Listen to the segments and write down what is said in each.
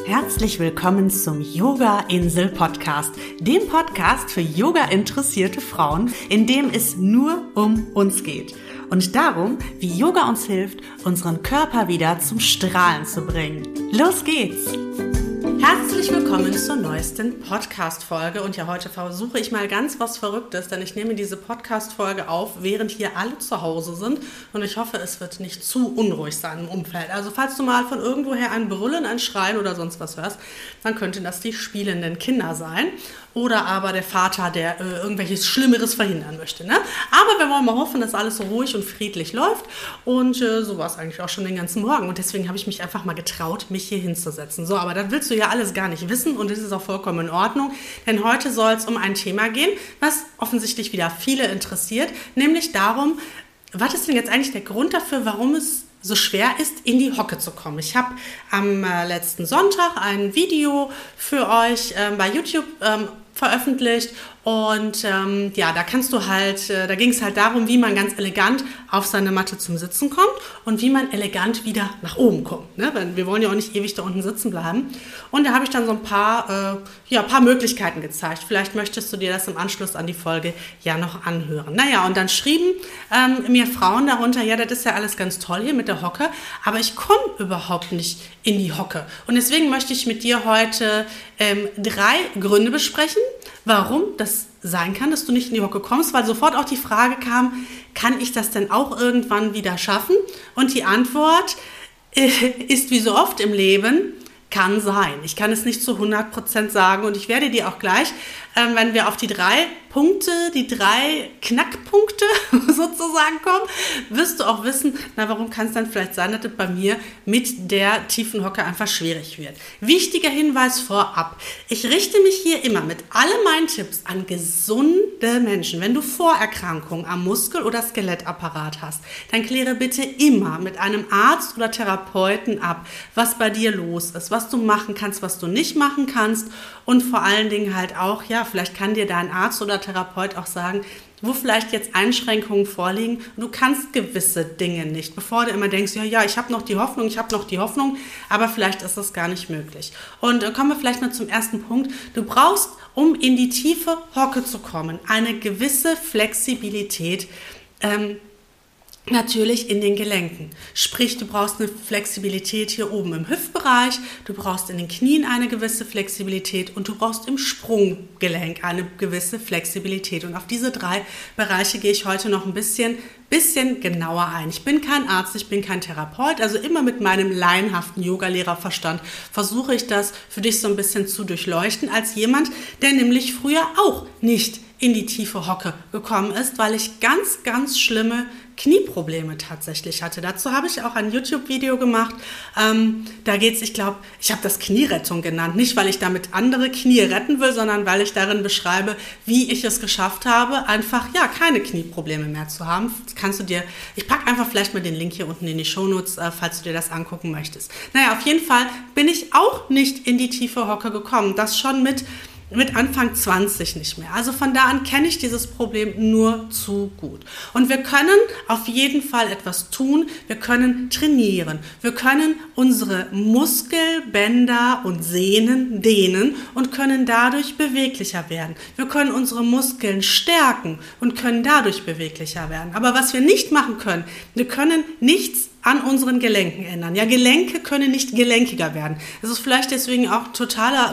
Herzlich willkommen zum Yoga-Insel-Podcast, dem Podcast für Yoga-interessierte Frauen, in dem es nur um uns geht und darum, wie Yoga uns hilft, unseren Körper wieder zum Strahlen zu bringen. Los geht's! Herzlich willkommen zur neuesten Podcast-Folge und ja, heute versuche ich mal ganz was Verrücktes, denn ich nehme diese Podcast-Folge auf, während hier alle zu Hause sind und ich hoffe, es wird nicht zu unruhig sein im Umfeld. Also falls du mal von irgendwoher ein Brüllen, ein Schreien oder sonst was hörst, dann könnten das die spielenden Kinder sein oder aber der Vater, der irgendwelches Schlimmeres verhindern möchte. Ne? Aber wir wollen mal hoffen, dass alles so ruhig und friedlich läuft und so war es eigentlich auch schon den ganzen Morgen und deswegen habe ich mich einfach mal getraut, mich hier hinzusetzen. So, aber das willst du ja alles gar nicht wissen und das ist auch vollkommen in Ordnung, denn heute soll es um ein Thema gehen, was offensichtlich wieder viele interessiert, nämlich darum, was ist denn jetzt eigentlich der Grund dafür, warum es so schwer ist, in die Hocke zu kommen. Ich habe am letzten Sonntag ein Video für euch bei YouTube veröffentlicht und ja, da kannst du halt, da ging es halt darum, wie man ganz elegant auf seine Matte zum Sitzen kommt und wie man elegant wieder nach oben kommt, ne? Weil wir wollen ja auch nicht ewig da unten sitzen bleiben. Und da habe ich dann so ein paar Möglichkeiten gezeigt. Vielleicht möchtest du dir das im Anschluss an die Folge ja noch anhören. Naja, und dann schrieben mir Frauen darunter, ja, das ist ja alles ganz toll hier mit der Hocke, aber ich komme überhaupt nicht in die Hocke. Und deswegen möchte ich mit dir heute 3 Gründe besprechen, warum das sein kann, dass du nicht in die Hocke kommst, weil sofort auch die Frage kam, kann ich das denn auch irgendwann wieder schaffen? Und die Antwort ist wie so oft im Leben, kann sein. Ich kann es nicht zu 100% sagen und ich werde dir auch gleich, wenn wir auf die 3 Punkte, die 3 Knackpunkte sozusagen kommen, wirst du auch wissen, warum kann es dann vielleicht sein, dass das bei mir mit der tiefen Hocke einfach schwierig wird. Wichtiger Hinweis vorab. Ich richte mich hier immer mit allen meinen Tipps an gesunde Menschen. Wenn du Vorerkrankungen am Muskel- oder Skelettapparat hast, dann kläre bitte immer mit einem Arzt oder Therapeuten ab, was bei dir los ist, was du machen kannst, was du nicht machen kannst und vor allen Dingen halt auch, ja, vielleicht kann dir dein Arzt oder Therapeut auch sagen, wo vielleicht jetzt Einschränkungen vorliegen und du kannst gewisse Dinge nicht, bevor du immer denkst, ja, ich habe noch die Hoffnung, aber vielleicht ist das gar nicht möglich. Und kommen wir vielleicht mal zum ersten Punkt. Du brauchst, um in die tiefe Hocke zu kommen, eine gewisse Flexibilität, natürlich in den Gelenken. Sprich, du brauchst eine Flexibilität hier oben im Hüftbereich, du brauchst in den Knien eine gewisse Flexibilität und du brauchst im Sprunggelenk eine gewisse Flexibilität. Und auf diese 3 Bereiche gehe ich heute noch ein bisschen genauer ein. Ich bin kein Arzt, ich bin kein Therapeut, also immer mit meinem laienhaften Yogalehrerverstand versuche ich das für dich so ein bisschen zu durchleuchten, als jemand, der nämlich früher auch nicht in die tiefe Hocke gekommen ist, weil ich ganz, ganz schlimme Knieprobleme tatsächlich hatte. Dazu habe ich auch ein YouTube-Video gemacht. Da geht es, ich glaube, ich habe das Knierettung genannt. Nicht, weil ich damit andere Knie retten will, sondern weil ich darin beschreibe, wie ich es geschafft habe, einfach ja keine Knieprobleme mehr zu haben. Das kannst du dir, ich packe einfach vielleicht mal den Link hier unten in die Shownotes, falls du dir das angucken möchtest. Naja, auf jeden Fall bin ich auch nicht in die tiefe Hocke gekommen. Das schon mit Anfang 20 nicht mehr. Also von da an kenne ich dieses Problem nur zu gut. Und wir können auf jeden Fall etwas tun. Wir können trainieren. Wir können unsere Muskelbänder und Sehnen dehnen und können dadurch beweglicher werden. Wir können unsere Muskeln stärken und können dadurch beweglicher werden. Aber was wir nicht machen können, wir können nichts an unseren Gelenken ändern. Ja, Gelenke können nicht gelenkiger werden. Es ist vielleicht deswegen auch total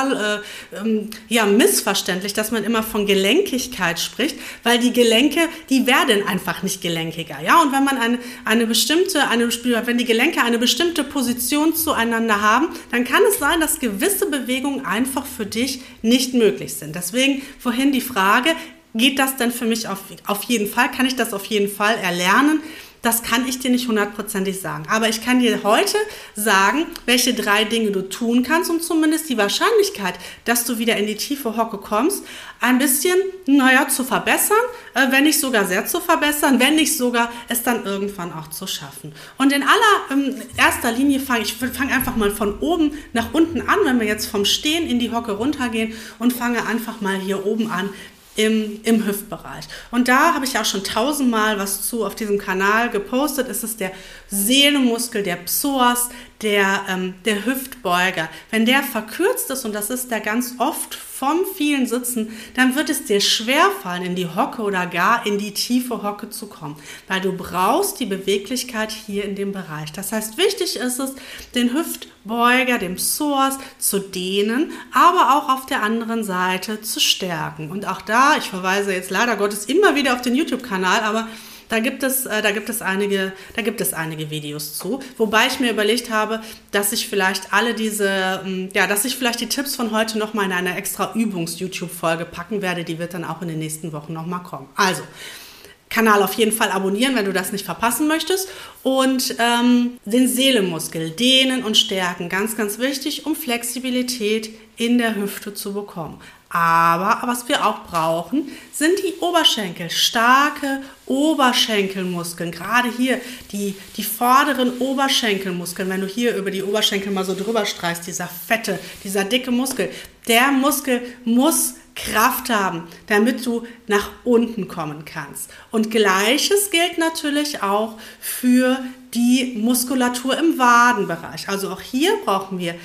missverständlich, dass man immer von Gelenkigkeit spricht, weil die Gelenke, die werden einfach nicht gelenkiger. Ja, und wenn man wenn die Gelenke eine bestimmte Position zueinander haben, dann kann es sein, dass gewisse Bewegungen einfach für dich nicht möglich sind. Deswegen vorhin die Frage, geht das denn für mich auf jeden Fall? Kann ich das auf jeden Fall erlernen? Das kann ich dir nicht 100%ig sagen. Aber ich kann dir heute sagen, welche 3 Dinge du tun kannst, um zumindest die Wahrscheinlichkeit, dass du wieder in die tiefe Hocke kommst, ein bisschen, zu verbessern, wenn nicht sogar sehr zu verbessern, wenn nicht sogar es dann irgendwann auch zu schaffen. Und in erster Linie fange einfach mal von oben nach unten an, wenn wir jetzt vom Stehen in die Hocke runtergehen und fange einfach mal hier oben an, im Hüftbereich. Und da habe ich auch schon 1000-mal was zu auf diesem Kanal gepostet. Es ist der Sehnenmuskel, der Psoas, der Hüftbeuger, wenn der verkürzt ist, und das ist der ganz oft vom vielen Sitzen, dann wird es dir schwerfallen, in die Hocke oder gar in die tiefe Hocke zu kommen, weil du brauchst die Beweglichkeit hier in dem Bereich. Das heißt, wichtig ist es, den Hüftbeuger, den Psoas zu dehnen, aber auch auf der anderen Seite zu stärken. Und auch da, ich verweise jetzt leider Gottes immer wieder auf den YouTube-Kanal, aber da gibt es einige Videos zu, wobei ich mir überlegt habe, dass ich vielleicht die Tipps von heute nochmal in einer extra Übungs-YouTube-Folge packen werde. Die wird dann auch in den nächsten Wochen nochmal kommen. Also, Kanal auf jeden Fall abonnieren, wenn du das nicht verpassen möchtest. Und den Seelenmuskel dehnen und stärken, ganz, ganz wichtig, um Flexibilität in der Hüfte zu bekommen. Aber was wir auch brauchen, sind die Oberschenkel, starke Oberschenkelmuskeln. Gerade hier die vorderen Oberschenkelmuskeln, wenn du hier über die Oberschenkel mal so drüber streichst, dieser dicke Muskel, der Muskel muss Kraft haben, damit du nach unten kommen kannst. Und Gleiches gilt natürlich auch für die Muskulatur im Wadenbereich. Also auch hier brauchen wir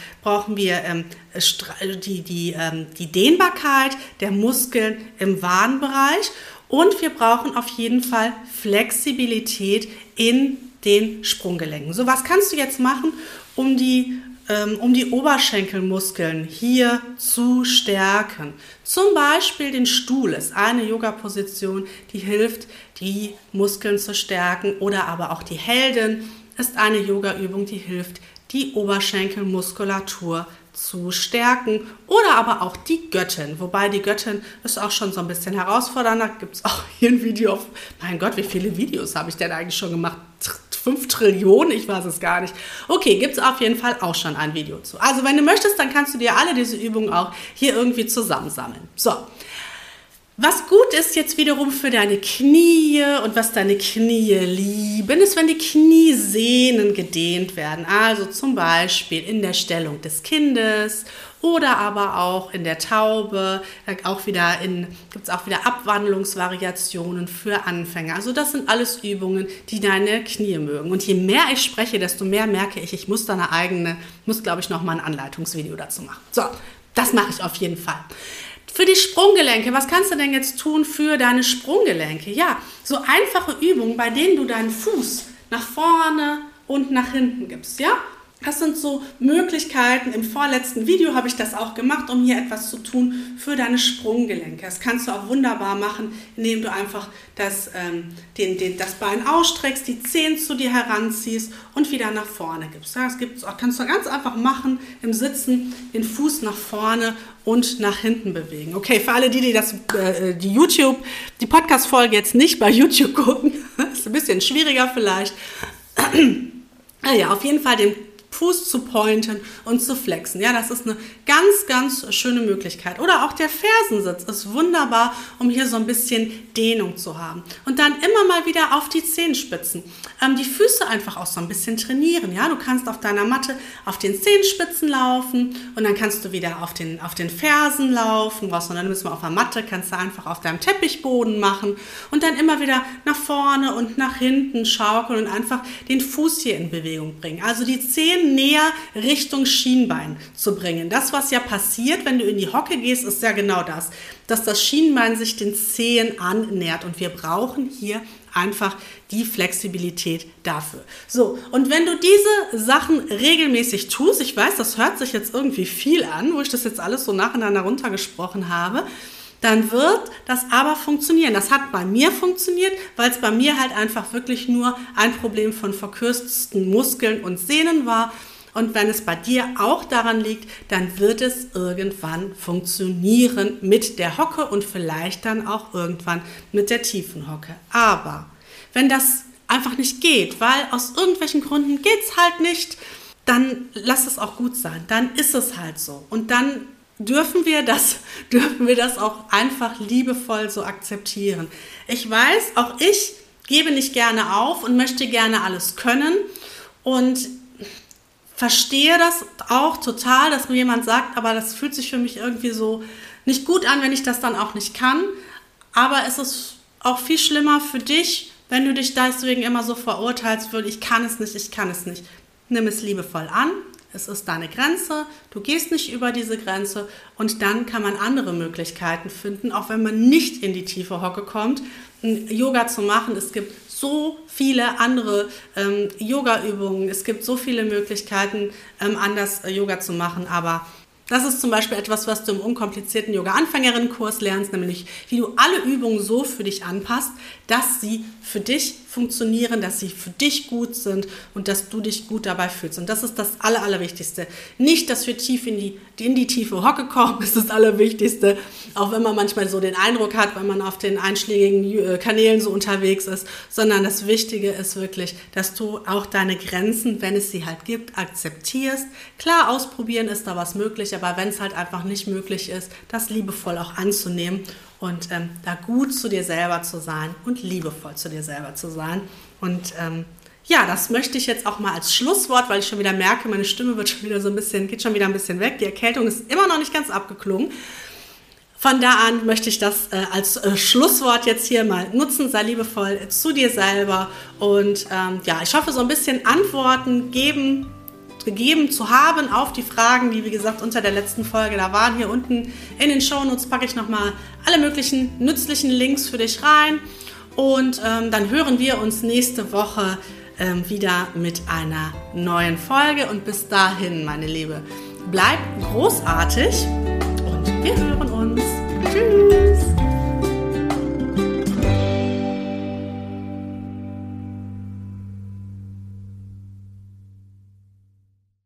die Dehnbarkeit der Muskeln im Wadenbereich, und wir brauchen auf jeden Fall Flexibilität in den Sprunggelenken. So, was kannst du jetzt machen, um die Oberschenkelmuskeln hier zu stärken? Zum Beispiel den Stuhl ist eine Yoga-Position, die hilft, die Muskeln zu stärken. Oder aber auch die Heldin ist eine Yoga-Übung, die hilft, die Oberschenkelmuskulatur zu stärken. Oder aber auch die Göttin, wobei die Göttin ist auch schon so ein bisschen herausfordernder. Gibt es auch hier ein Video auf, mein Gott, wie viele Videos habe ich denn eigentlich schon gemacht? 5 Trillionen, ich weiß es gar nicht. Okay, gibt es auf jeden Fall auch schon ein Video zu. Also wenn du möchtest, dann kannst du dir alle diese Übungen auch hier irgendwie zusammensammeln. So, was gut ist jetzt wiederum für deine Knie und was deine Knie lieben, ist, wenn die Kniesehnen gedehnt werden. Also zum Beispiel in der Stellung des Kindes oder aber auch in der Taube. Gibt es auch wieder Abwandlungsvariationen für Anfänger. Also das sind alles Übungen, die deine Knie mögen. Und je mehr ich spreche, desto mehr merke ich muss glaube ich, nochmal ein Anleitungsvideo dazu machen. So, das mache ich auf jeden Fall. Für die Sprunggelenke, was kannst du denn jetzt tun für deine Sprunggelenke? Ja, so einfache Übungen, bei denen du deinen Fuß nach vorne und nach hinten gibst, ja? Das sind so Möglichkeiten. Im vorletzten Video habe ich das auch gemacht, um hier etwas zu tun für deine Sprunggelenke. Das kannst du auch wunderbar machen, indem du einfach das Bein ausstreckst, die Zehen zu dir heranziehst und wieder nach vorne gibst. Das kannst du ganz einfach machen, im Sitzen den Fuß nach vorne und nach hinten bewegen. Okay, für alle, die die Podcast-Folge jetzt nicht bei YouTube gucken, ist ein bisschen schwieriger vielleicht. Ja, auf jeden Fall den Fuß zu pointen und zu flexen. Ja, das ist eine ganz, ganz schöne Möglichkeit. Oder auch der Fersensitz ist wunderbar, um hier so ein bisschen Dehnung zu haben. Und dann immer mal wieder auf die Zehenspitzen. Die Füße einfach auch so ein bisschen trainieren. Ja, du kannst auf deiner Matte auf den Zehenspitzen laufen und dann kannst du wieder auf den Fersen laufen. Dann müssen wir auf der Matte, kannst du einfach auf deinem Teppichboden machen und dann immer wieder nach vorne und nach hinten schaukeln und einfach den Fuß hier in Bewegung bringen. Also die Zehen näher Richtung Schienbein zu bringen. Das, was ja passiert, wenn du in die Hocke gehst, ist ja genau das, dass das Schienbein sich den Zehen annähert und wir brauchen hier einfach die Flexibilität dafür. So, und wenn du diese Sachen regelmäßig tust, ich weiß, das hört sich jetzt irgendwie viel an, wo ich das jetzt alles so nacheinander runtergesprochen habe, dann wird das aber funktionieren. Das hat bei mir funktioniert, weil es bei mir halt einfach wirklich nur ein Problem von verkürzten Muskeln und Sehnen war. Und wenn es bei dir auch daran liegt, dann wird es irgendwann funktionieren mit der Hocke und vielleicht dann auch irgendwann mit der tiefen Hocke. Aber wenn das einfach nicht geht, weil aus irgendwelchen Gründen geht es halt nicht, dann lass es auch gut sein. Dann ist es halt so. Und dann dürfen wir das auch einfach liebevoll so akzeptieren. Ich weiß, auch ich gebe nicht gerne auf und möchte gerne alles können und verstehe das auch total, dass mir jemand sagt, aber das fühlt sich für mich irgendwie so nicht gut an, wenn ich das dann auch nicht kann. Aber es ist auch viel schlimmer für dich, wenn du dich deswegen immer so verurteilst, ich kann es nicht. nimm es liebevoll an. Es ist deine Grenze, du gehst nicht über diese Grenze und dann kann man andere Möglichkeiten finden, auch wenn man nicht in die tiefe Hocke kommt, Yoga zu machen. Es gibt so viele andere Yoga-Übungen, es gibt so viele Möglichkeiten, anders Yoga zu machen, aber das ist zum Beispiel etwas, was du im unkomplizierten Yoga-Anfängerinnenkurs lernst, nämlich wie du alle Übungen so für dich anpasst, dass sie für dich funktionieren, dass sie für dich gut sind und dass du dich gut dabei fühlst. Und das ist das Allerwichtigste. Nicht, dass wir tief in die tiefe Hocke kommen, ist das Allerwichtigste, auch wenn man manchmal so den Eindruck hat, wenn man auf den einschlägigen Kanälen so unterwegs ist, sondern das Wichtige ist wirklich, dass du auch deine Grenzen, wenn es sie halt gibt, akzeptierst. Klar, ausprobieren ist da was möglich, aber wenn es halt einfach nicht möglich ist, das liebevoll auch anzunehmen und da gut zu dir selber zu sein und liebevoll zu dir selber zu sein. Und das möchte ich jetzt auch mal als Schlusswort, weil ich schon wieder merke, meine Stimme geht schon wieder ein bisschen weg. Die Erkältung ist immer noch nicht ganz abgeklungen. Von da an möchte ich das als Schlusswort jetzt hier mal nutzen. Sei liebevoll zu dir selber und ich hoffe, so ein bisschen Antworten gegeben zu haben auf die Fragen, die, wie gesagt, unter der letzten Folge da waren. Hier unten in den Shownotes packe ich nochmal alle möglichen nützlichen Links für dich rein und dann hören wir uns nächste Woche wieder mit einer neuen Folge und bis dahin, meine Liebe, bleib großartig